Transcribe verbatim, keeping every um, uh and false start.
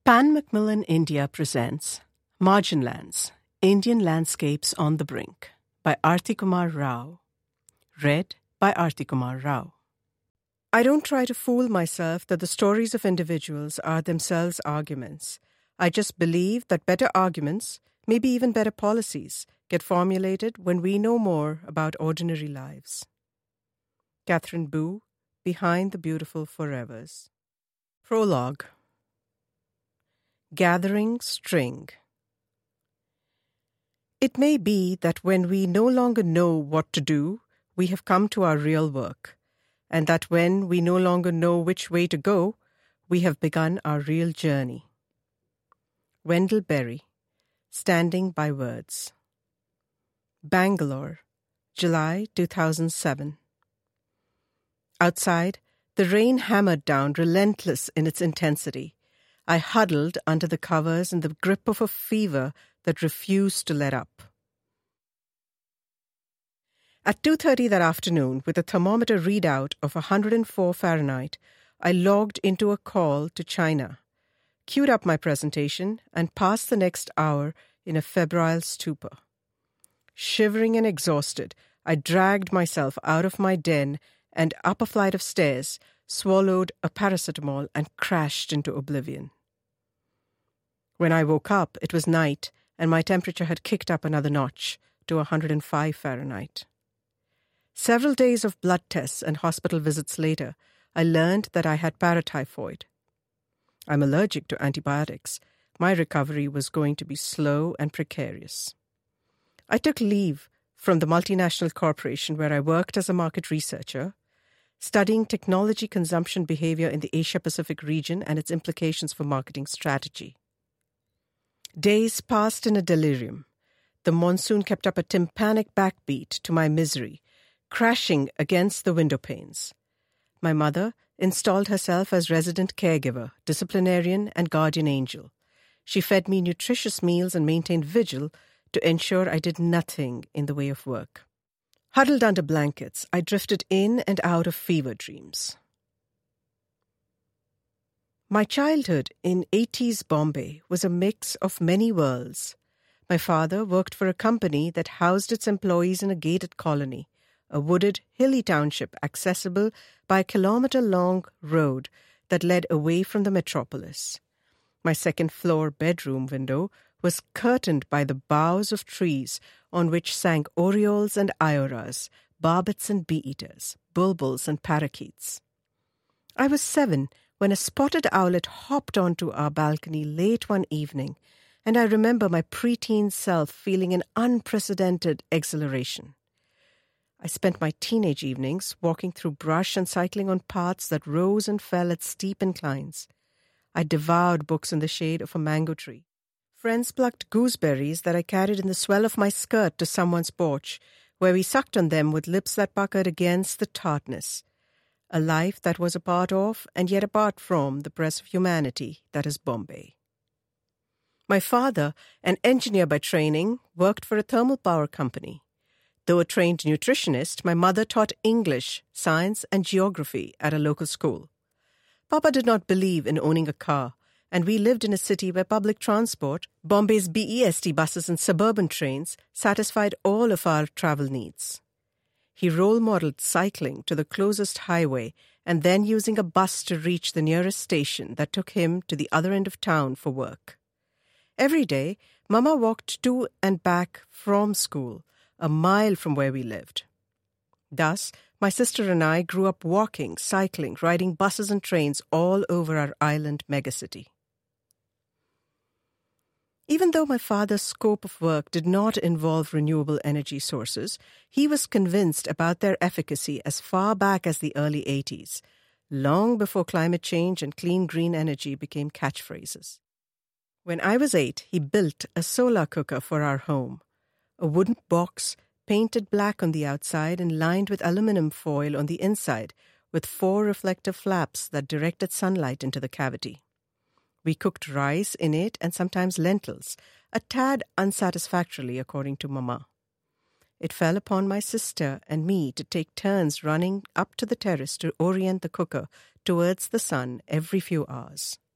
Pan Macmillan India presents Margin Lands, Indian Landscapes on the Brink by Arti Kumar Rao. Read by Arti Kumar Rao. I don't try to fool myself that the stories of individuals are themselves arguments. I just believe that better arguments, maybe even better policies, get formulated when we know more about ordinary lives. Catherine Boo, Behind the Beautiful Forevers. Prologue. Gathering String. It may be that when we no longer know what to do, we have come to our real work, and that when we no longer know which way to go, we have begun our real journey. Wendell Berry, Standing by Words. Bangalore, July two thousand seven. Outside, the rain hammered down, relentless in its intensity. I huddled under the covers in the grip of a fever that refused to let up. At two thirty that afternoon, with a thermometer readout of one hundred four Fahrenheit, I logged into a call to China, queued up my presentation, and passed the next hour in a febrile stupor. Shivering and exhausted, I dragged myself out of my den and up a flight of stairs, swallowed a paracetamol, and crashed into oblivion. When I woke up, it was night, and my temperature had kicked up another notch to one hundred five Fahrenheit. Several days of blood tests and hospital visits later, I learned that I had paratyphoid. I'm allergic to antibiotics. My recovery was going to be slow and precarious. I took leave from the multinational corporation where I worked as a market researcher, studying technology consumption behavior in the Asia-Pacific region and its implications for marketing strategy. Days passed in a delirium. The monsoon kept up a tympanic backbeat to my misery, crashing against the window panes. My mother installed herself as resident caregiver, disciplinarian, and guardian angel. She fed me nutritious meals and maintained vigil to ensure I did nothing in the way of work. Huddled under blankets, I drifted in and out of fever dreams. My childhood in eighties Bombay was a mix of many worlds. My father worked for a company that housed its employees in a gated colony, a wooded, hilly township accessible by a kilometre-long road that led away from the metropolis. My second-floor bedroom window was curtained by the boughs of trees on which sang orioles and ioras, barbets and bee-eaters, bulbuls and parakeets. I was seven when a spotted owlet hopped onto our balcony late one evening, and I remember my preteen self feeling an unprecedented exhilaration. I spent my teenage evenings walking through brush and cycling on paths that rose and fell at steep inclines. I devoured books in the shade of a mango tree. Friends plucked gooseberries that I carried in the swell of my skirt to someone's porch, where we sucked on them with lips that puckered against the tartness. A life that was a part of, and yet apart from, the press of humanity that is Bombay. My father, an engineer by training, worked for a thermal power company. Though a trained nutritionist, my mother taught English, science, and geography at a local school. Papa did not believe in owning a car, and we lived in a city where public transport, Bombay's B E S T buses and suburban trains, satisfied all of our travel needs. He role-modeled cycling to the closest highway and then using a bus to reach the nearest station that took him to the other end of town for work. Every day, Mama walked to and back from school, a mile from where we lived. Thus, my sister and I grew up walking, cycling, riding buses and trains all over our island megacity. Even though my father's scope of work did not involve renewable energy sources, he was convinced about their efficacy as far back as the early eighties, long before climate change and clean green energy became catchphrases. When I was eight, he built a solar cooker for our home, a wooden box painted black on the outside and lined with aluminum foil on the inside, with four reflective flaps that directed sunlight into the cavity. We cooked rice in it and sometimes lentils, a tad unsatisfactorily according to Mama. It fell upon my sister and me to take turns running up to the terrace to orient the cooker towards the sun every few hours.